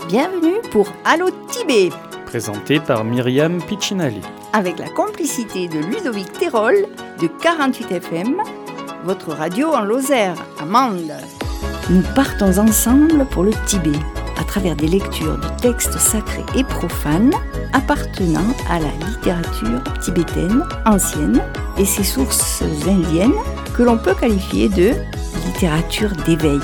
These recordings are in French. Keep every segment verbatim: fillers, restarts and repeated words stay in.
Bienvenue pour Allo Tibet, présenté par Myriam Piccinali. Avec la complicité de Ludovic Terol de quarante-huit F M, votre radio en Lozère, à Mende. Nous partons ensemble pour le Tibet, à travers des lectures de textes sacrés et profanes appartenant à la littérature tibétaine ancienne et ses sources indiennes que l'on peut qualifier de littérature d'éveil.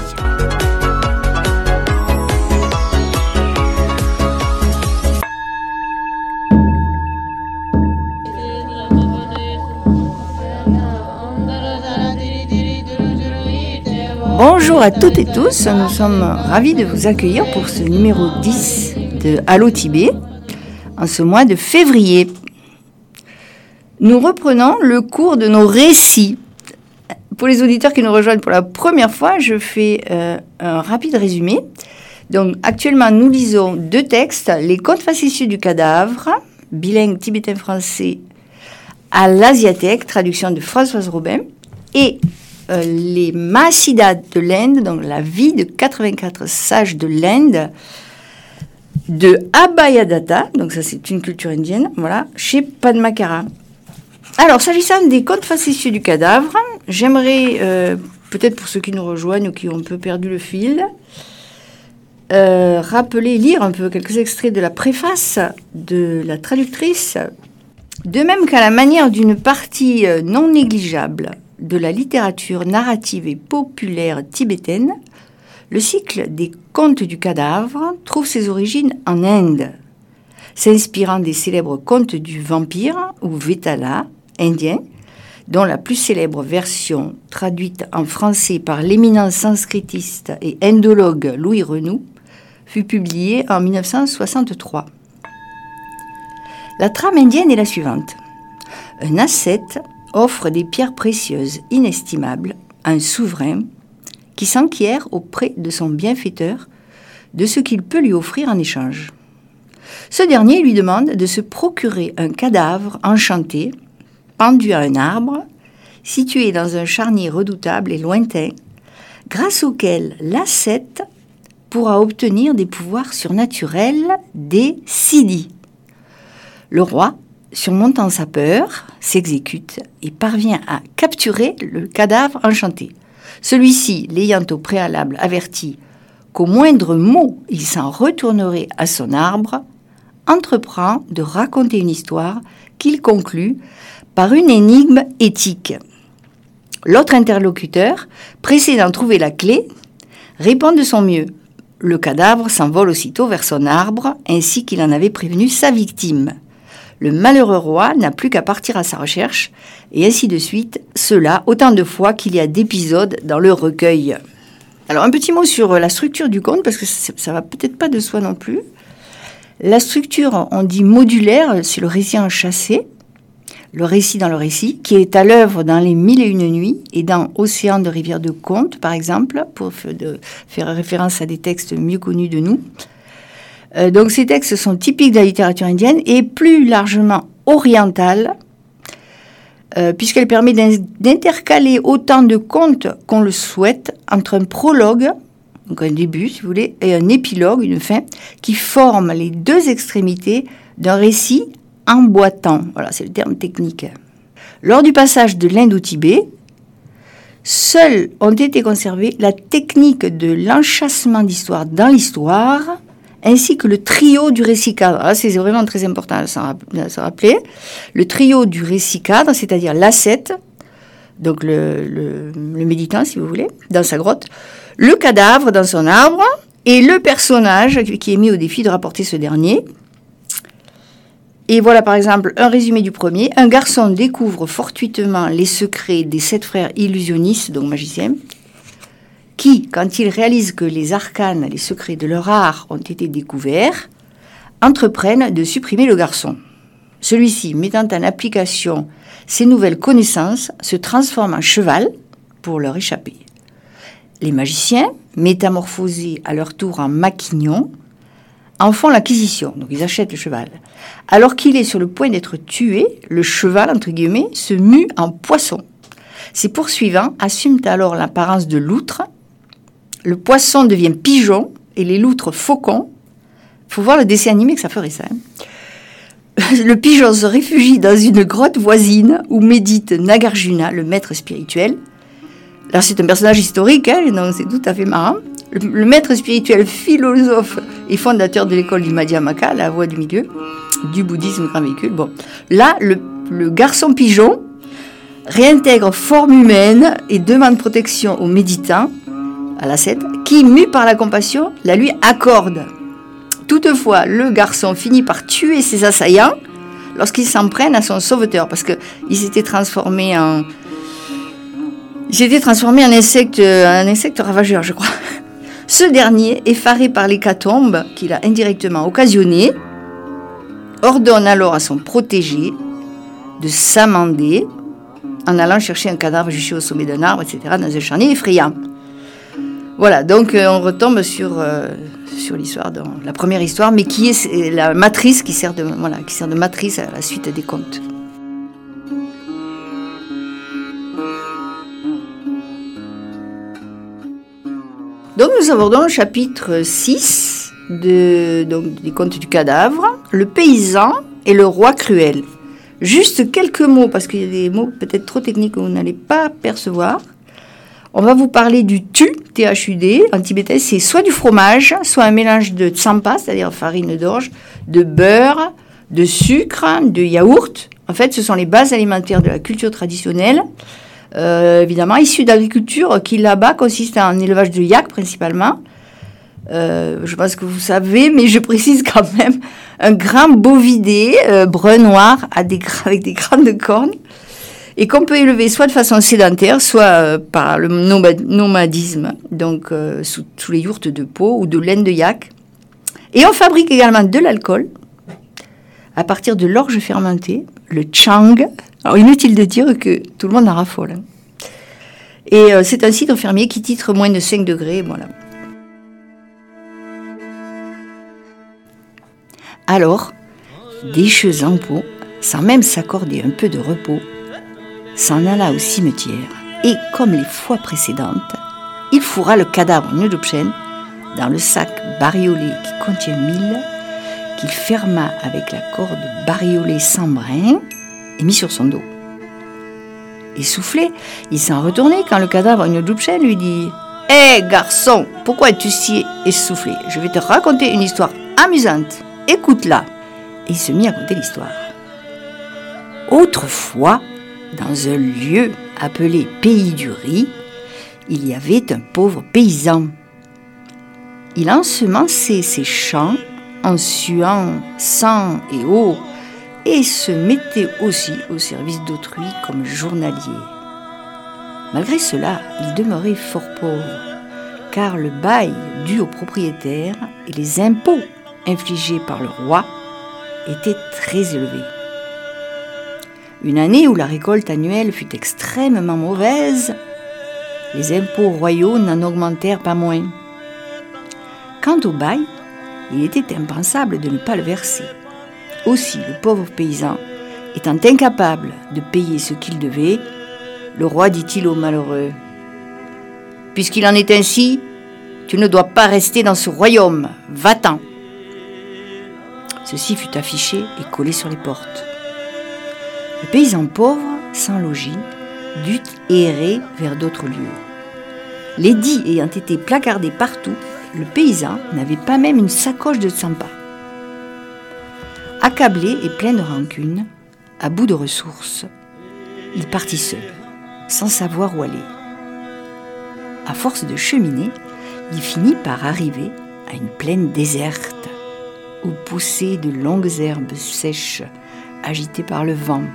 Bonjour à toutes et tous, nous sommes ravis de vous accueillir pour ce numéro dix de Allo Tibet, en ce mois de février. Nous reprenons le cours de nos récits. Pour les auditeurs qui nous rejoignent pour la première fois, je fais euh, un rapide résumé. Donc, actuellement, nous lisons deux textes, Les Contes facétieux du cadavre, bilingue tibétain-français à l'asiatique, traduction de Françoise Robin, et Euh, les Mahasiddhas de l'Inde, donc la vie de quatre-vingt-quatre sages de l'Inde, de Abhayadatta, donc ça c'est une culture indienne, voilà, chez Padmakara. Alors, s'agissant des contes facétieux du cadavre, j'aimerais, euh, peut-être pour ceux qui nous rejoignent ou qui ont un peu perdu le fil, euh, rappeler, lire un peu quelques extraits de la préface de la traductrice, de même qu'à la manière d'une partie non négligeable de la littérature narrative et populaire tibétaine, le cycle des contes du cadavre trouve ses origines en Inde, s'inspirant des célèbres contes du vampire ou Vetala indien, dont la plus célèbre version, traduite en français par l'éminent sanskritiste et indologue Louis Renoux, fut publiée en dix-neuf cent soixante-trois. La trame indienne est la suivante. Un ascète offre des pierres précieuses inestimables à un souverain qui s'enquiert auprès de son bienfaiteur de ce qu'il peut lui offrir en échange. Ce dernier lui demande de se procurer un cadavre enchanté, pendu à un arbre, situé dans un charnier redoutable et lointain, grâce auquel l'ascète pourra obtenir des pouvoirs surnaturels, des siddhis. Le roi, surmontant sa peur, s'exécute et parvient à capturer le cadavre enchanté. Celui-ci, l'ayant au préalable averti qu'au moindre mot il s'en retournerait à son arbre, entreprend de raconter une histoire qu'il conclut par une énigme éthique. L'autre interlocuteur, pressé d'en trouver la clé, répond de son mieux. Le cadavre s'envole aussitôt vers son arbre, ainsi qu'il en avait prévenu sa victime. Le malheureux roi n'a plus qu'à partir à sa recherche, et ainsi de suite, cela autant de fois qu'il y a d'épisodes dans le recueil. Alors, un petit mot sur la structure du conte, parce que ça ne va peut-être pas de soi non plus. La structure, on dit modulaire, c'est le récit enchâssé, le récit dans le récit, qui est à l'œuvre dans Les Mille et Une Nuits et dans Océan de rivières de contes, par exemple, pour faire référence à des textes mieux connus de nous. Euh, donc ces textes sont typiques de la littérature indienne et plus largement orientale, euh, puisqu'elle permet d'intercaler autant de contes qu'on le souhaite entre un prologue, donc un début si vous voulez, et un épilogue, une fin, qui forment les deux extrémités d'un récit emboîtant. Voilà, c'est le terme technique. Lors du passage de l'Inde au Tibet, seuls ont été conservés la technique de l'enchâssement d'histoire dans l'histoire, ainsi que le trio du récit cadre. Ah, c'est vraiment très important à se rappeler. Le trio du récit cadre, c'est-à-dire l'ascète, donc le, le, le méditant, si vous voulez, dans sa grotte, le cadavre dans son arbre, et le personnage qui est mis au défi de rapporter ce dernier. Et voilà, par exemple, un résumé du premier. Un garçon découvre fortuitement les secrets des sept frères illusionnistes, donc magiciens, qui, quand ils réalisent que les arcanes, les secrets de leur art ont été découverts, entreprennent de supprimer le garçon. Celui-ci, mettant en application ces nouvelles connaissances, se transforme en cheval pour leur échapper. Les magiciens, métamorphosés à leur tour en maquignons, en font l'acquisition, donc ils achètent le cheval. Alors qu'il est sur le point d'être tué, le cheval, entre guillemets, se mue en poisson. Ses poursuivants assument alors l'apparence de loutre. Le poisson devient pigeon et les loutres faucons, faut voir le dessin animé que ça ferait ça. Hein. Le pigeon se réfugie dans une grotte voisine où médite Nagarjuna, le maître spirituel. Là, c'est un personnage historique, hein, donc c'est tout à fait marrant. Le, le maître spirituel, philosophe et fondateur de l'école du Madhyamaka, la voie du milieu, du bouddhisme grand véhicule. Bon, là, le, le garçon pigeon réintègre forme humaine et demande protection aux méditants, à l'ascète, qui, mu par la compassion, la lui accorde. Toutefois, le garçon finit par tuer ses assaillants lorsqu'il s'en prennent à son sauveteur, parce qu'il s'était transformé en... Il s'était transformé en insecte, un insecte ravageur, je crois. Ce dernier, effaré par l'hécatombe qu'il a indirectement occasionné, ordonne alors à son protégé de s'amender en allant chercher un cadavre juché au sommet d'un arbre, et cetera, dans un charnier effrayant. Voilà, donc euh, on retombe sur, euh, sur l'histoire, de, la première histoire, mais qui est la matrice qui sert de, voilà, qui sert de matrice à la suite des contes. Donc nous abordons le chapitre six de, donc, des contes du cadavre, le paysan et le roi cruel. Juste quelques mots, parce qu'il y a des mots peut-être trop techniques que vous n'allez pas percevoir. On va vous parler du tu, T H U D, en tibétain, c'est soit du fromage, soit un mélange de tsampa, c'est-à-dire farine d'orge, de beurre, de sucre, de yaourt. En fait, ce sont les bases alimentaires de la culture traditionnelle, euh, évidemment, issues d'agriculture qui, là-bas, consiste en élevage de yak, principalement. Euh, je pense que vous savez, mais je précise quand même, un grand bovidé, euh, brun-noir, à des, avec des grandes cornes, et qu'on peut élever soit de façon sédentaire, soit euh, par le nomadisme, donc euh, sous, sous les yourtes de peau ou de laine de yak. Et on fabrique également de l'alcool à partir de l'orge fermentée, le chang. Alors inutile de dire que tout le monde en raffole. Hein. Et euh, c'est un cidre fermier qui titre moins de cinq degrés, voilà. Alors, Descheux en peau, sans même s'accorder un peu de repos, s'en alla au cimetière, et, comme les fois précédentes, il fourra le cadavre Nyodopchen dans le sac bariolé qui contient mille, qu'il ferma avec la corde bariolée sans brin et mit sur son dos. Essoufflé, il s'en retournait quand le cadavre Nyodopchen lui dit « Hé, hey, garçon, pourquoi es-tu si essoufflé ? Je vais te raconter une histoire amusante. Écoute-la. » Et il se mit à conter l'histoire. Autrefois, dans un lieu appelé Pays du Riz, il y avait un pauvre paysan. Il ensemençait ses champs en suant sang et eau et se mettait aussi au service d'autrui comme journalier. Malgré cela, il demeurait fort pauvre, car le bail dû au propriétaire et les impôts infligés par le roi étaient très élevés. Une année où la récolte annuelle fut extrêmement mauvaise, les impôts royaux n'en augmentèrent pas moins. Quant au bail, il était impensable de ne pas le verser. Aussi, le pauvre paysan, étant incapable de payer ce qu'il devait, le roi dit-il au malheureux « Puisqu'il en est ainsi, tu ne dois pas rester dans ce royaume, va-t'en !» Ceci fut affiché et collé sur les portes. Le paysan pauvre, sans logis, dut errer vers d'autres lieux. L'édit ayant été placardé partout, le paysan n'avait pas même une sacoche de tsampa. Accablé et plein de rancune, à bout de ressources, il partit seul, sans savoir où aller. À force de cheminer, il finit par arriver à une plaine déserte, où poussaient de longues herbes sèches, agitées par le vent.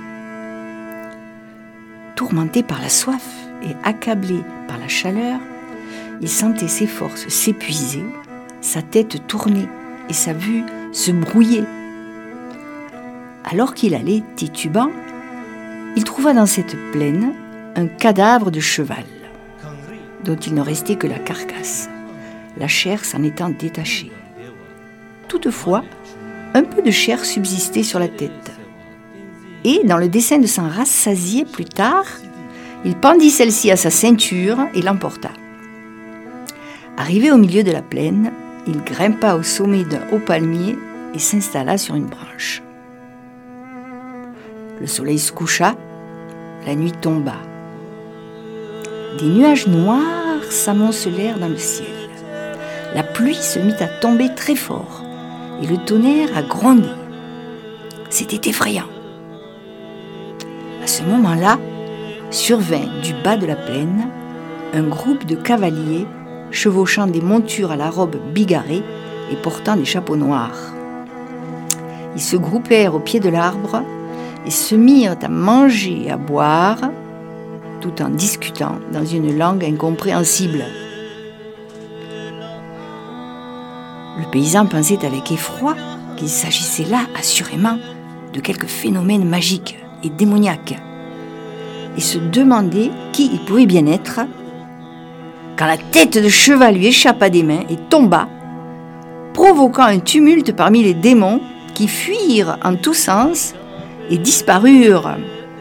Tourmenté par la soif et accablé par la chaleur, il sentait ses forces s'épuiser, sa tête tourner et sa vue se brouiller. Alors qu'il allait titubant, il trouva dans cette plaine un cadavre de cheval, dont il ne restait que la carcasse, la chair s'en étant détachée. Toutefois, un peu de chair subsistait sur la tête. Et, dans le dessein de s'en rassasier plus tard, il pendit celle-ci à sa ceinture et l'emporta. Arrivé au milieu de la plaine, il grimpa au sommet d'un haut palmier et s'installa sur une branche. Le soleil se coucha, la nuit tomba. Des nuages noirs s'amoncelèrent dans le ciel. La pluie se mit à tomber très fort et le tonnerre a grondé. C'était effrayant. À ce moment-là, survint du bas de la plaine un groupe de cavaliers chevauchant des montures à la robe bigarrée et portant des chapeaux noirs. Ils se groupèrent au pied de l'arbre et se mirent à manger et à boire, tout en discutant dans une langue incompréhensible. Le paysan pensait avec effroi qu'il s'agissait là, assurément, de quelque phénomène magique et démoniaque, et se demandait qui il pouvait bien être, quand la tête de cheval lui échappa des mains et tomba, provoquant un tumulte parmi les démons qui fuirent en tous sens et disparurent.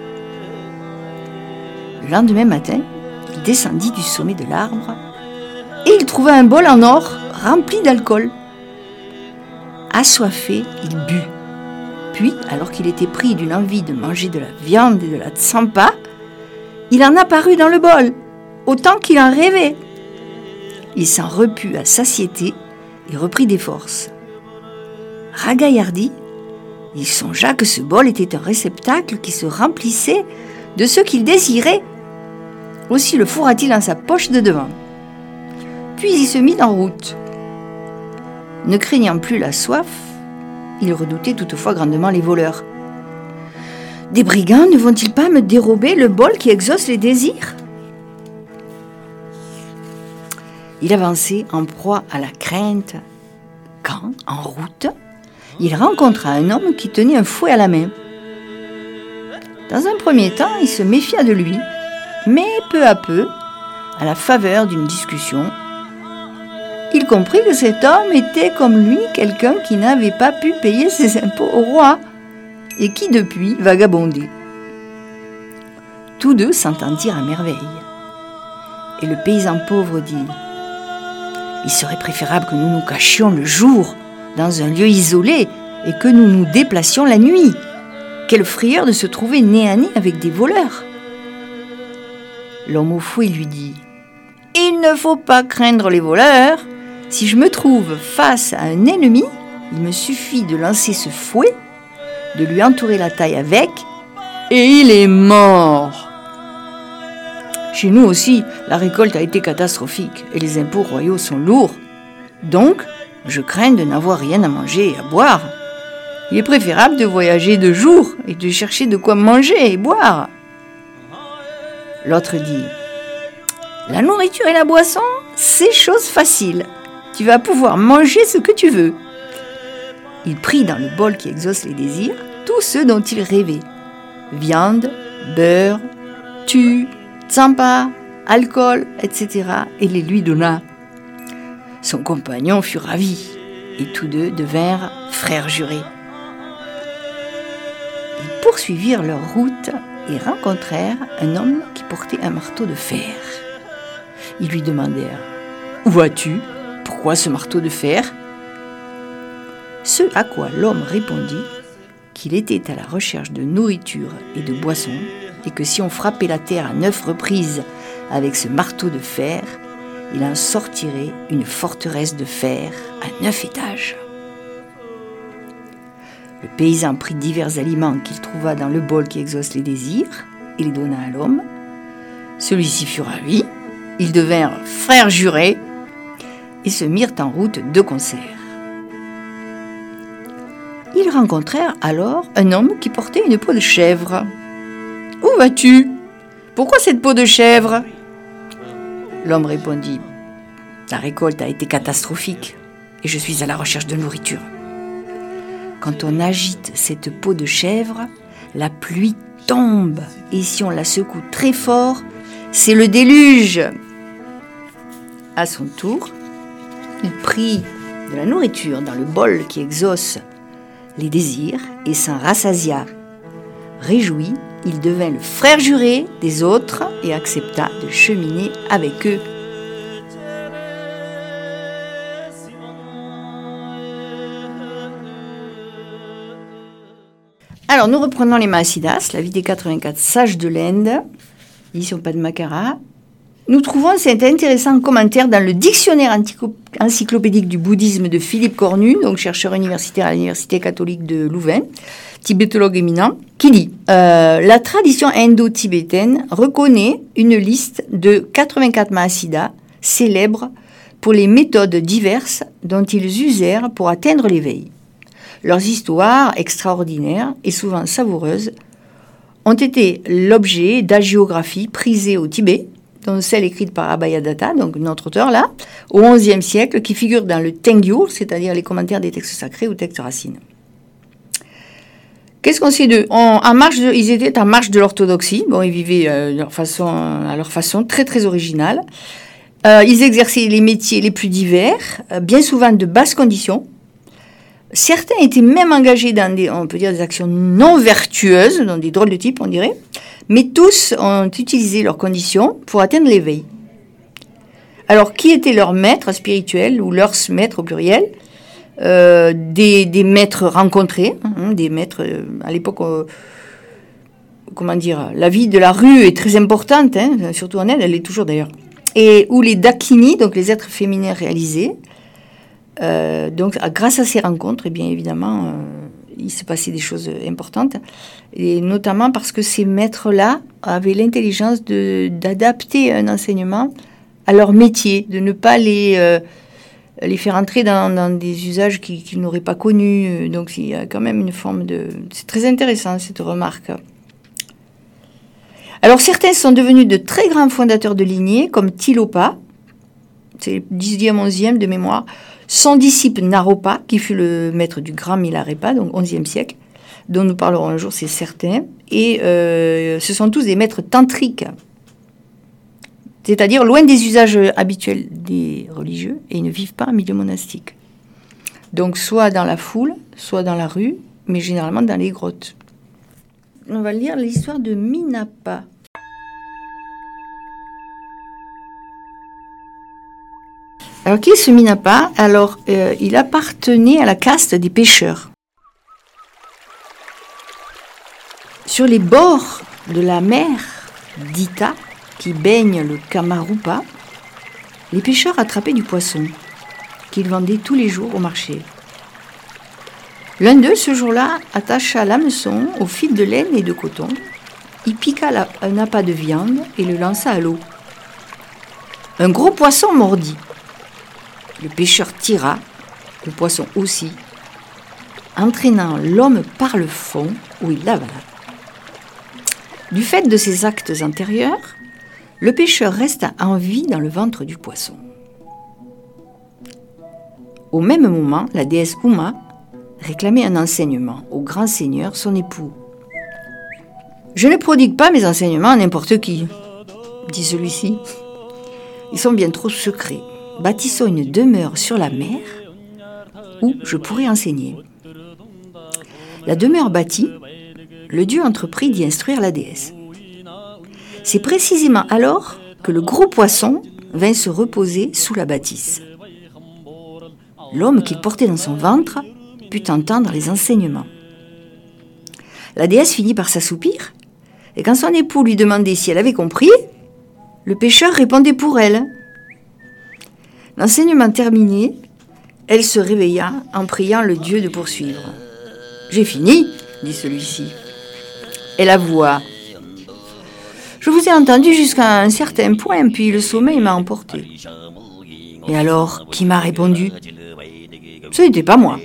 Le lendemain matin, il descendit du sommet de l'arbre et il trouva un bol en or rempli d'alcool. Assoiffé, il but. Puis, alors qu'il était pris d'une envie de manger de la viande et de la tsampa, il en apparut dans le bol, autant qu'il en rêvait. Il s'en reput à satiété et reprit des forces. Ragaillardi, il songea que ce bol était un réceptacle qui se remplissait de ce qu'il désirait. Aussi le fourra-t-il dans sa poche de devant. Puis il se mit en route. Ne craignant plus la soif, il redoutait toutefois grandement les voleurs. « Des brigands ne vont-ils pas me dérober le bol qui exauce les désirs ?» Il avançait en proie à la crainte quand, en route, il rencontra un homme qui tenait un fouet à la main. Dans un premier temps, il se méfia de lui, mais peu à peu, à la faveur d'une discussion, il comprit que cet homme était comme lui quelqu'un qui n'avait pas pu payer ses impôts au roi et qui depuis vagabondait. Tous deux s'entendirent à merveille. Et le paysan pauvre dit « Il serait préférable que nous nous cachions le jour dans un lieu isolé et que nous nous déplacions la nuit. Quelle frayeur de se trouver nez à nez avec des voleurs !» L'homme au fouet lui dit « Il ne faut pas craindre les voleurs. Si je me trouve face à un ennemi, il me suffit de lancer ce fouet, de lui entourer la taille avec, et il est mort. Chez nous aussi, la récolte a été catastrophique et les impôts royaux sont lourds. Donc, je crains de n'avoir rien à manger et à boire. Il est préférable de voyager de jour et de chercher de quoi manger et boire. » L'autre dit « La nourriture et la boisson, c'est chose facile. Tu vas pouvoir manger ce que tu veux. » Il prit dans le bol qui exauce les désirs tous ceux dont il rêvait. Viande, beurre, tu, tsampa, alcool, et cetera et les lui donna. Son compagnon fut ravi et tous deux devinrent frères jurés. Ils poursuivirent leur route et rencontrèrent un homme qui portait un marteau de fer. Ils lui demandèrent « Où vas-tu ? Pourquoi ce marteau de fer ?» Ce à quoi l'homme répondit qu'il était à la recherche de nourriture et de boissons et que si on frappait la terre à neuf reprises avec ce marteau de fer, il en sortirait une forteresse de fer à neuf étages. Le paysan prit divers aliments qu'il trouva dans le bol qui exauce les désirs et les donna à l'homme. Celui-ci fut ravi, ils devinrent frères jurés et se mirent en route de concert. Ils rencontrèrent alors un homme qui portait une peau de chèvre. « Où vas-tu ? Pourquoi cette peau de chèvre ?» L'homme répondit « La récolte a été catastrophique et je suis à la recherche de nourriture. Quand on agite cette peau de chèvre, la pluie tombe et si on la secoue très fort, c'est le déluge. » À son tour, il prit de la nourriture dans le bol qui exauce les désirs et s'en rassasia. Réjoui, il devint le frère juré des autres et accepta de cheminer avec eux. Alors, nous reprenons les Mahasiddhas, la vie des quatre-vingt-quatre sages de l'Inde, édition Padmakara. Nous trouvons, c'est un intéressant commentaire dans le dictionnaire antico- encyclopédique du bouddhisme de Philippe Cornu, donc chercheur universitaire à l'Université catholique de Louvain, tibétologue éminent, qui dit euh, « La tradition indo-tibétaine reconnaît une liste de quatre-vingt-quatre Mahasiddhas célèbres pour les méthodes diverses dont ils usèrent pour atteindre l'éveil. Leurs histoires extraordinaires et souvent savoureuses ont été l'objet d'hagiographies prisées au Tibet, dont celle écrite par Abhayadatta, donc notre auteur là, au onzième siècle, qui figure dans le Tengyur, c'est-à-dire les commentaires des textes sacrés ou textes racines. Qu'est-ce qu'on sait d'eux ? On, en marche de, Ils étaient en marche de l'orthodoxie. Bon, ils vivaient euh, leur façon, à leur façon très très originale. Euh, ils exerçaient les métiers les plus divers, euh, bien souvent de basses conditions. Certains étaient même engagés dans des, on peut dire, des actions non vertueuses, dans des drôles de type, on dirait. Mais tous ont utilisé leurs conditions pour atteindre l'éveil. Alors, qui étaient leurs maîtres spirituels, ou leurs maîtres au pluriel ? euh, des, des maîtres rencontrés, hein, des maîtres, euh, à l'époque, euh, comment dire, la vie de la rue est très importante, hein, surtout en Inde, elle l'est toujours d'ailleurs. Et où les dakini, donc les êtres féminins réalisés, euh, donc grâce à ces rencontres, et bien évidemment, euh, il se passait des choses importantes, et notamment parce que ces maîtres-là avaient l'intelligence de, d'adapter un enseignement à leur métier, de ne pas les, euh, les faire entrer dans, dans des usages qu'ils, qu'ils n'auraient pas connus. Donc il y a quand même une forme de... C'est très intéressant cette remarque. Alors certains sont devenus de très grands fondateurs de lignées, comme Tilopa, c'est le dixième, onzième de mémoire, son disciple Naropa, qui fut le maître du grand Milarepa, donc onzième siècle, dont nous parlerons un jour, c'est certain. Et euh, ce sont tous des maîtres tantriques, c'est-à-dire loin des usages habituels des religieux, et ils ne vivent pas en milieu monastique. Donc soit dans la foule, soit dans la rue, mais généralement dans les grottes. On va lire l'histoire de Minapa. Alors, qui est ce Minapa ? Alors, euh, il appartenait à la caste des pêcheurs. Sur les bords de la mer d'Ita, qui baigne le Kamarupa, les pêcheurs attrapaient du poisson, qu'ils vendaient tous les jours au marché. L'un d'eux, ce jour-là, attacha l'hameçon au fil de laine et de coton, y piqua la, un appât de viande et le lança à l'eau. Un gros poisson mordit. Le pêcheur tira, le poisson aussi, entraînant l'homme par le fond où il l'avala. Du fait de ses actes antérieurs, le pêcheur resta en vie dans le ventre du poisson. Au même moment, la déesse Uma réclamait un enseignement au grand seigneur, son époux. « Je ne prodigue pas mes enseignements à n'importe qui, » dit celui-ci. « Ils sont bien trop secrets. Bâtissons une demeure sur la mer où je pourrai enseigner. » La demeure bâtie, le dieu entreprit d'y instruire la déesse. C'est précisément alors que le gros poisson vint se reposer sous la bâtisse. L'homme qu'il portait dans son ventre put entendre les enseignements. La déesse finit par s'assoupir, et quand son époux lui demandait si elle avait compris, le pêcheur répondait pour elle. L'enseignement terminé, elle se réveilla en priant le dieu de poursuivre. « J'ai fini, » dit celui-ci. Elle avoua. « Je vous ai entendu jusqu'à un certain point, puis le sommeil m'a emporté. » Et alors, qui m'a répondu ? Ce n'était pas moi.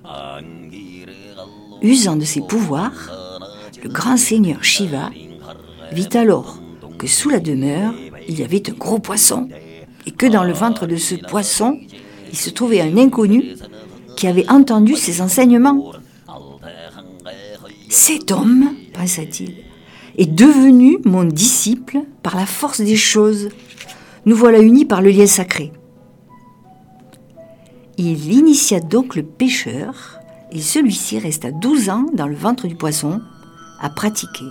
Usant de ses pouvoirs, le grand seigneur Shiva vit alors que sous la demeure, il y avait un gros poisson, et que dans le ventre de ce poisson, il se trouvait un inconnu qui avait entendu ses enseignements. « Cet homme, pensa-t-il, est devenu mon disciple par la force des choses. Nous voilà unis par le lien sacré. » Il initia donc le pêcheur, et celui-ci resta douze ans dans le ventre du poisson à pratiquer.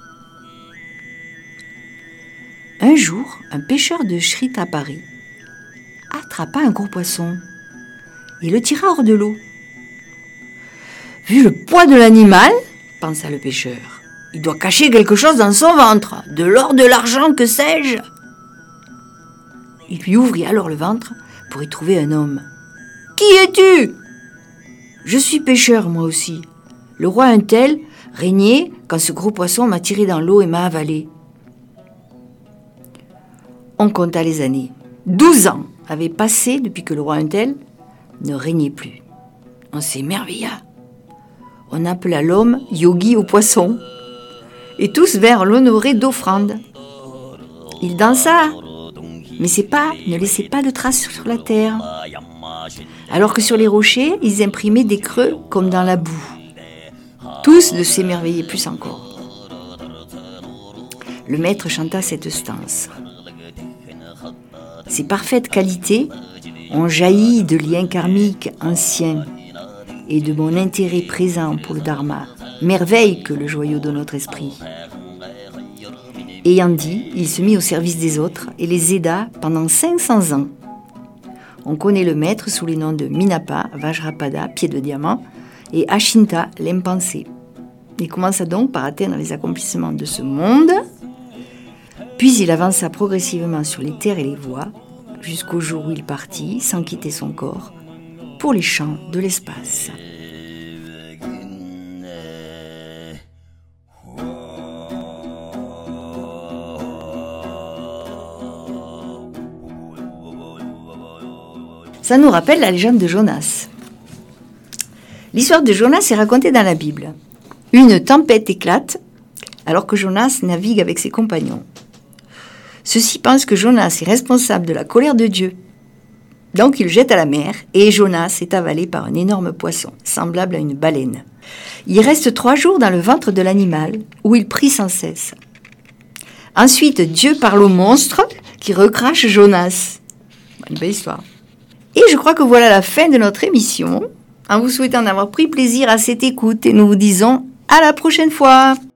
Un jour, un pêcheur de Shritapari attrapa un gros poisson et le tira hors de l'eau. Vu le poids de l'animal, pensa le pêcheur. « Il doit cacher quelque chose dans son ventre, de l'or, de l'argent, que sais-je » Il lui ouvrit alors le ventre pour y trouver un homme. « Qui es-tu » ?»« Je suis pêcheur, moi aussi. Le roi Untel régnait quand ce gros poisson m'a tiré dans l'eau et m'a avalé. » On compta les années. Douze ans avaient passé depuis que le roi Untel ne régnait plus. On s'émerveilla. On appela l'homme Yogi au poisson. Et tous vinrent l'honorer d'offrandes. Il dansa, mais ses pas ne laissaient pas de traces sur la terre. Alors que sur les rochers, ils imprimaient des creux comme dans la boue. Tous de s'émerveillaient plus encore. Le maître chanta cette stance. Ces parfaites qualités ont jailli de liens karmiques anciens et de mon intérêt présent pour le Dharma, merveille que le joyau de notre esprit. Ayant dit, il se mit au service des autres et les aida pendant cinq cents ans. On connaît le maître sous les noms de Minapa, Vajrapada, pied de diamant, et Ashinta, l'impensé. Il commença donc par atteindre les accomplissements de ce monde, puis il avança progressivement sur les terres et les voies, jusqu'au jour où il partit, sans quitter son corps, pour les champs de l'espace. Ça nous rappelle la légende de Jonas. L'histoire de Jonas est racontée dans la Bible. Une tempête éclate alors que Jonas navigue avec ses compagnons. Ceux-ci pensent que Jonas est responsable de la colère de Dieu. Donc ils le jettent à la mer et Jonas est avalé par un énorme poisson, semblable à une baleine. Il reste trois jours dans le ventre de l'animal où il prie sans cesse. Ensuite, Dieu parle au monstre qui recrache Jonas. Une belle histoire. Et je crois que voilà la fin de notre émission. En vous souhaitant d'avoir pris plaisir à cette écoute et nous vous disons à la prochaine fois.